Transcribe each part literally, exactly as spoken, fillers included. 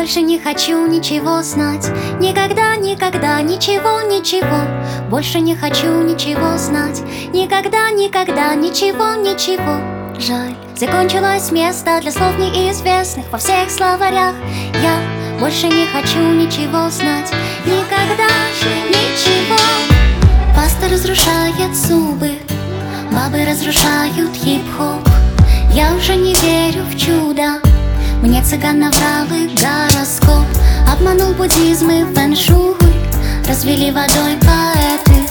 Больше не хочу ничего знать. Никогда, никогда, ничего, ничего. Больше не хочу ничего знать. Никогда, никогда, ничего, ничего. Жаль, закончилось место для слов неизвестных во всех словарях. Я больше не хочу ничего знать. Никогда, ничего. Паста разрушает зубы, бабы разрушают хип-хоп. Я уже не верю в чудо. Мне цыган наврал и гороскоп. Обманул буддизм и фэн-шуй. Развели водой поэты.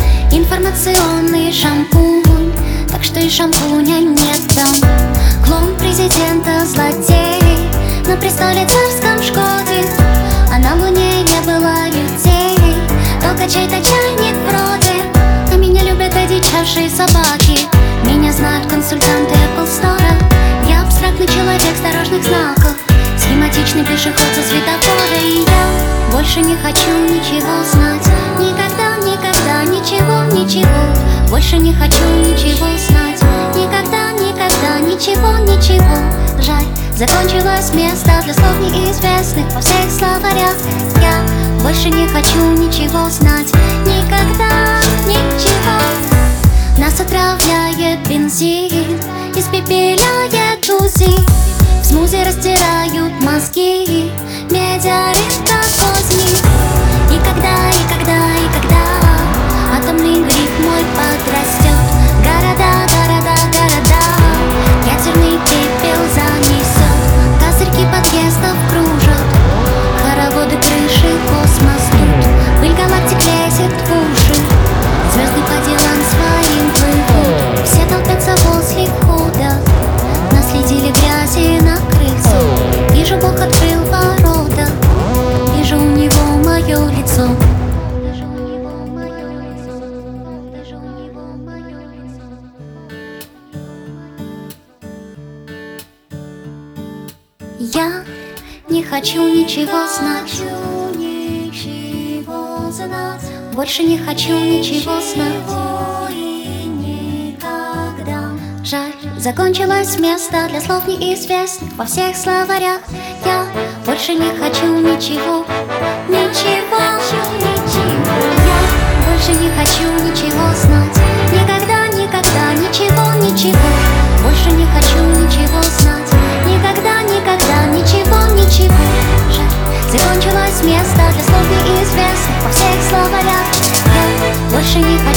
Информационный шампунь, так что и шампуня нет там. Клон президента злодей на престоле царском Шкоде. А на луне не было людей, только чей-то чайник вроде. А меня любят одичавшие собаки. Меня знают консультанты Apple Store. Я абстрактный человек с дорожных знаков, схематичный пешеход со светофора. И я больше не хочу ничего знать. Никогда, никогда, ничего, ничего. Больше не хочу ничего знать. Никогда, никогда, ничего, ничего. Жаль, закончилось место для слов неизвестных во всех словарях. Я больше не хочу ничего знать. Никогда, ничего. Нас отравляет бензин, испепеляет УЗИ. В смузи растирают мозги, метеорита поздний. И когда, и когда, и когда атомный гриб мой подрастет, города, города, города ядерный пепел занесет. Козырьки подъездов кружат, хороводы крыши космос тут. Пыль галактик лезет в уши, звезды по делам своим плывут. Все толпятся возле входа, наследили грязи на крыльцо. Вижу, Бог открыл ворота, вижу у него мое лицо. Я не хочу ничего знать. Больше не хочу ничего знать. Жаль, закончилось место для слов неизвестных во всех словарях. Я больше не хочу ничего, ничего, ничего. Я больше не хочу ничего знать. Никогда, никогда, ничего, ничего. Больше не хочу ничего знать. Никогда, никогда, ничего, ничего. Жаль, закончилось место для слов неизвестных во всех словарях. Я больше не хочу